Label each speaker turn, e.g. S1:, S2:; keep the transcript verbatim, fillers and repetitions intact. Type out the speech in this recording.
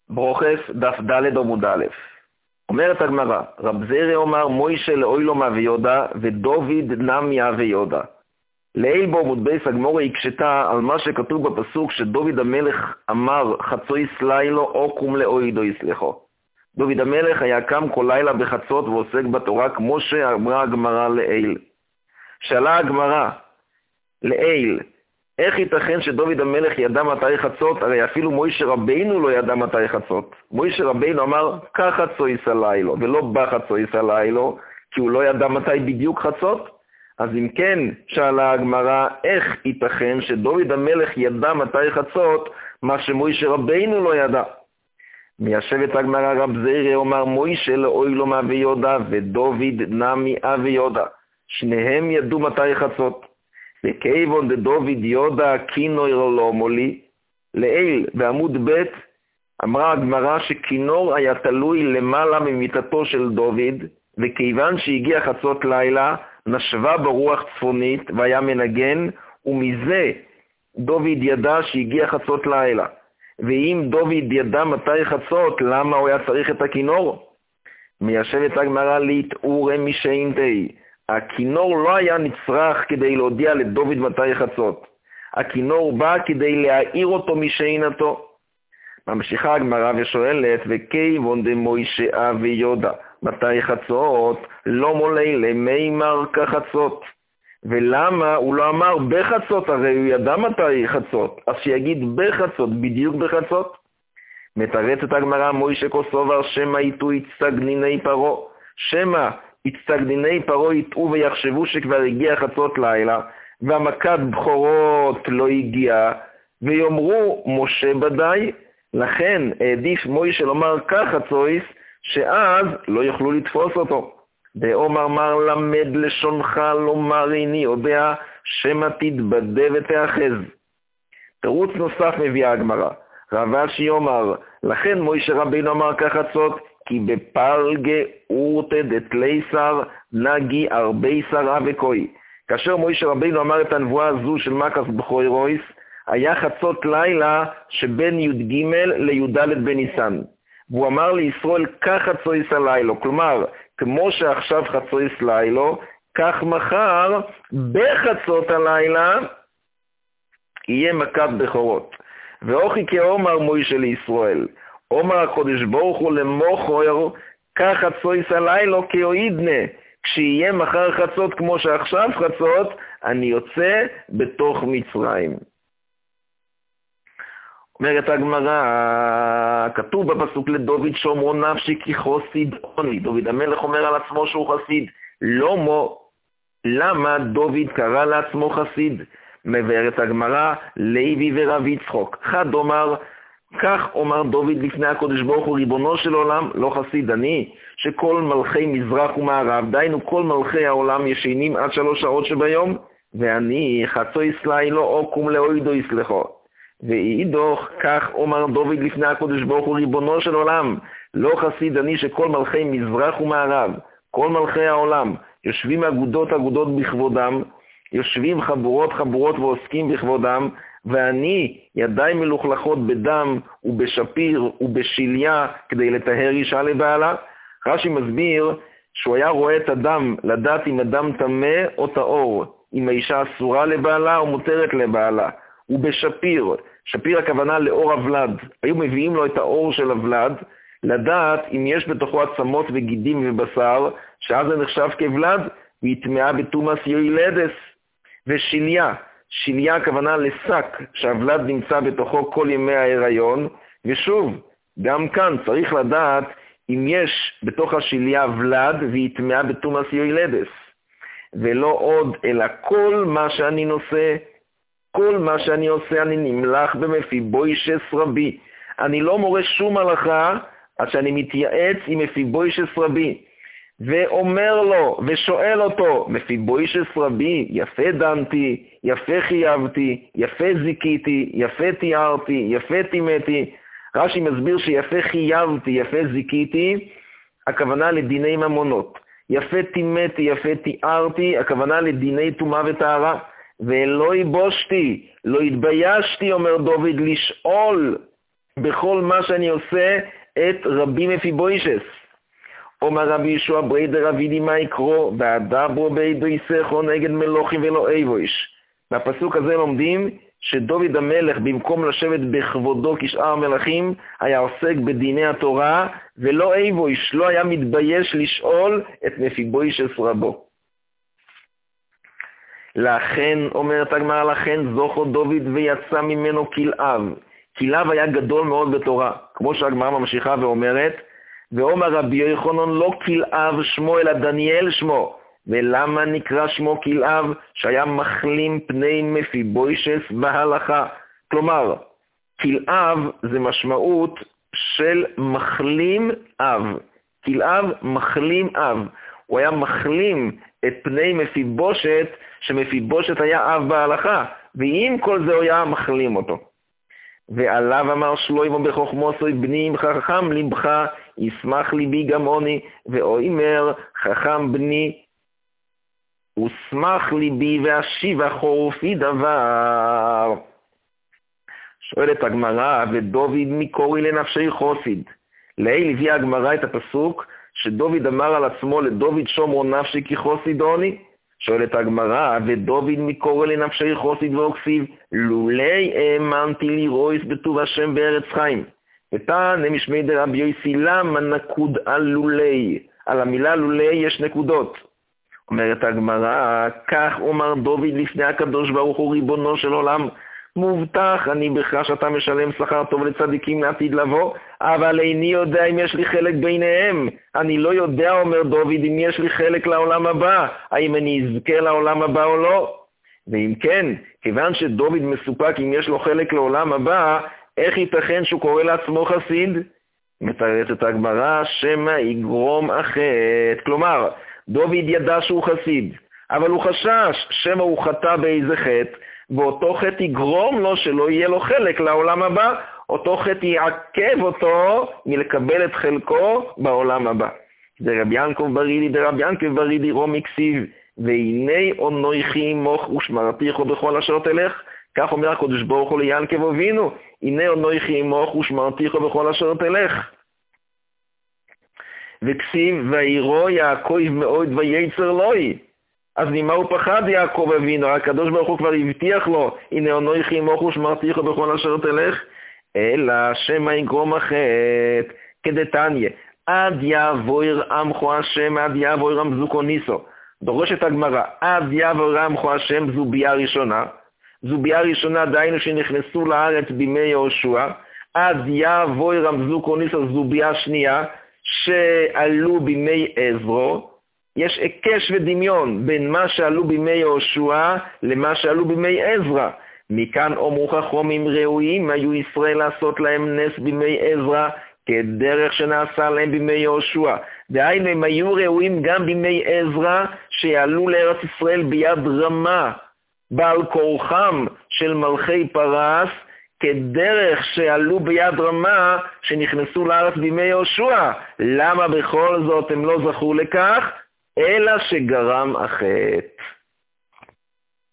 S1: ברוכס דף ד' עמוד א'. אומרת הגמרא, רב זירא אומר מוישה לאוי לו מאביודה ודוד נמי אביודה. לעיל בו עמוד בייס הגמרא הקשתה על מה שכתוב בפסוק שדוד המלך אמר חצויס לילו או קום לאוידו יסלחו. דוד המלך היה קם כל לילה בחצות ועוסק בתורה כמו שאמרה הגמרא לעיל. שאלה הגמרא לעיל, איך ייתכן שדוד המלך ידע מתי חצות? הרי אפילו מוישה רבינו לא ידע מתי חצות. מוישה רבינו אמר כחצויס הלילו ולא בחצויס הלילו, כי הוא לא ידע מתי בדיוק חצות. אז אם כן, שאלה הגמרא, איך ייתכן שדוד המלך ידע מתי חצות, מה שמוישה רבינו לא ידע? מיישבת הגמרא, רב זירא אומר מוישה לאוי לו מאביודה ודוד נמי אביודה. שניהם ידעו מתי חצות. וכיוון דדוד יודע כינור לא מולי, לעיל בעמוד ב' אמרה הגמרא שכינור היה תלוי למעלה ממיטתו של דוד, וכיוון שהגיע חצות לילה נשבה ברוח צפונית והיה מנגן, ומזה דוד ידע שהגיע חצות לילה. ואם דוד ידע מתי חצות, למה הוא היה צריך את הכינור? מיישבת הגמרא להתעורם משעינתי. הכינור לא היה נצרך כדי להודיע לדוד מתי חצות. הכינור בא כדי להעיר אותו משעינתו. ממשיכה הגמרא ושואלת, וכיוון דמוישה אביודה מתי חצות, לא מולי למימר כחצות. ולמה הוא לא אמר בחצות? הרי הוא ידע מתי חצות, אז שיגיד בחצות, בדיוק בחצות. מתרצת הגמרא, מוישה כוסובר שמא יטעו יצטגניני פרו, שמא יצטגניני פרו יטעו ויחשבו שכבר הגיע חצות לילה, והמכת בכורות לא הגיעה, ויאמרו משה בדי, לכן העדיף מוישה לומר כחצויס, שאז לא יוכלו לתפוס אותו. דאמר מר למד לשונך לומר איני יודע שמא תתבדה ותאחז. תירוץ נוסף מביאה הגמרא. רב אשי אומר, לכן מוישה רבינו אמר כחצות, כי בפלגה אורתא דתליסר נגי ארבי שרה וקוי. כאשר מוישה רבינו אמר את הנבואה הזו של מקס בכורויס, היה חצות לילה שבין י"ג לי"ד בניסן. והוא אמר לישראל כך חצויס הלילו, כלומר, כמו שעכשיו חצויס לילו, כך מחר בחצות הלילה יהיה מכת בכורות. ואוכי כאומר מוישה לישראל, אומר הקודש ברוך הוא למוכר, כך חצויס הלילו כאוידנה, כשיהיה מחר חצות כמו שעכשיו חצות, אני יוצא בתוך מצרים. אומרת הגמרא, כתוב בפסוק לדוד שומרו נפשי כי חסיד עוני. דוד המלך אומר על עצמו שהוא חסיד. לא מו, למה דוד קרא לעצמו חסיד? מבארת הגמרא, לוי ורב יצחוק. חד אומר, כך אומר דוד לפני הקודש ברוך הוא, ריבונו של עולם, לא חסיד אני, שכל מלכי מזרח ומערב, דיינו כל מלכי העולם ישנים עד שלוש שעות שביום, ואני חצויס לילו או קום לאוידו יסלחו. ואידוך, כך אומר דוד לפני הקודש ברוך הוא, ריבונו של עולם, לא חסיד אני שכל מלכי מזרח ומערב, כל מלכי העולם, יושבים אגודות אגודות בכבודם, יושבים חבורות חבורות ועוסקים בכבודם, ואני ידיי מלוכלכות בדם ובשפיר ובשיליה כדי לטהר אישה לבעלה. רש"י מסביר שהוא היה רואה את הדם, לדעת אם הדם טמא או טהור, אם האישה אסורה לבעלה או מותרת לבעלה. ובשפיר, שפיר הכוונה לאור הוולד, היו מביאים לו את האור של הוולד, לדעת אם יש בתוכו עצמות וגידים ובשר, שאז זה נחשב כוולד, והיא טמאה בתומאס יוילדס. ושיליה, שיליה הכוונה לשק, שהוולד נמצא בתוכו כל ימי ההיריון, ושוב, גם כאן צריך לדעת אם יש בתוך השיליה ולד, והיא טמאה בתומאס יוילדס. ולא עוד, אלא כל מה שאני נושא, כל מה שאני עושה אני נמלך במפיבוישס רבי. אני לא מורה שום הלכה עד שאני מתייעץ עם מפיבוישס רבי. ואומר לו ושואל אותו, מפיבוישס רבי, יפה דנתי, יפה חייבתי, יפה זיקיתי, יפה תיארתי, יפה תימתי. רש"י מסביר שיפה חייבתי, יפה זיקיתי, הכוונה לדיני ממונות. יפה תימתי, יפה תיארתי, הכוונה לדיני טומאה וטהרה. ולא יבושתי, לא התביישתי, אומר דוד, לשאול בכל מה שאני עושה את רבי מפיבוישס. אומר רבי ישוע ברי דרבידי מה יקרו, והדברו בידו יסכו נגד מלוכים ולא איבויש. מהפסוק הזה לומדים שדוד המלך במקום לשבת בכבודו כשאר המלכים, היה עוסק בדיני התורה, ולא איבויש, לא היה מתבייש לשאול את מפיבוישס רבו. לכן, אומרת הגמרא, לכן זוכו דוד ויצא ממנו כלאב. כלאב היה גדול מאוד בתורה, כמו שהגמרא ממשיכה ואומרת, ואומר רבי יוחנן לא כלאב שמו אלא דניאל שמו. ולמה נקרא שמו כלאב? שהיה מחלים פני מפיבוישס בהלכה. כלומר, כלאב זה משמעות של מחלים אב. כלאב מחלים אב. הוא היה מחלים את פני מפיבושת, שמפיבושת היה אב בהלכה, ועם כל זה הוא היה מחלים אותו. ועליו אמר שלוימו בחוכמוסוי בני אם חכם לבך, ישמח ליבי גמוני, ואומר חכם בני, ושמח ליבי ואשיבה חורפי דבר. שואלת הגמרא, ודוד מקורי לנפשי חוסיד. לעיל הביאה הגמרא את הפסוק שדוד אמר על עצמו לדוד שומרו נפשי כי חוסידוני. שואלת הגמרא, ודוד מקורי לנפשי חוסיד ואוקסיב, לולי האמנתי לירויס בטוב השם בארץ חיים. ותענה משמי דרבי יוסי, למה נקוד על לולי? על המילה לולי יש נקודות. אומרת הגמרא, כך אומר דוד לפני הקדוש ברוך הוא ריבונו של עולם, מובטח אני בך שאתה משלם שכר טוב לצדיקים לעתיד לבוא, אבל איני יודע אם יש לי חלק ביניהם. אני לא יודע, אומר דוד, אם יש לי חלק לעולם הבא, האם אני אזכה לעולם הבא או לא. ואם כן, כיוון שדוד מסופק אם יש לו חלק לעולם הבא, איך ייתכן שהוא קורא לעצמו חסיד? מתארת את הגמרא, שמה יגרום החטא. כלומר, דוד ידע שהוא חסיד, אבל הוא חשש שמה הוא חטא באיזה חטא, ואותו חטא יגרום לו שלא יהיה לו חלק לעולם הבא, אותו חטא יעכב אותו מלקבל את חלקו בעולם הבא. זה רבי ינקב ברידי, דרבי ינקב ברידי רומי כסיב, והנה אונויכי מוך ושמרתיכו בכל אשר תלך, כך אומר הקדוש ברוך הוא ליענקב אבינו, הנה אונויכי מוך ושמרתיכו בכל אשר תלך. וכסיב ויראו יעקב מאוד וייצר לוי. אז ממה הוא פחד יעקב אבינו? הקדוש ברוך הוא כבר הבטיח לו, הנה אנוכי עמך ושמרתיך בכל אשר תלך, אלא שמא יגרום החטא. כדתניא, עד יעבור עמך השם, עד יעבור עמזוקו ניסו. דורשת הגמרא, עד יעבור עמך השם זו ביאה ראשונה. זו ביאה ראשונה דהיינו שנכנסו לארץ בימי יהושע. עד יעבור עמזוקו ניסו זו ביאה שנייה שעלו בימי עזרו. יש היקש ודמיון בין מה שעלו בימי יהושע למה שעלו בימי עזרא. מכאן אומרו חכמים ראויים היו ישראל לעשות להם נס בימי עזרא כדרך שנעשה להם בימי יהושע. דהיינו הם היו ראויים גם בימי עזרא שיעלו לארץ ישראל ביד רמה בעל כורחם של מלכי פרס, כדרך שעלו ביד רמה שנכנסו לארץ בימי יהושע. למה בכל זאת הם לא זכו לכך? אלא שגרם החטא.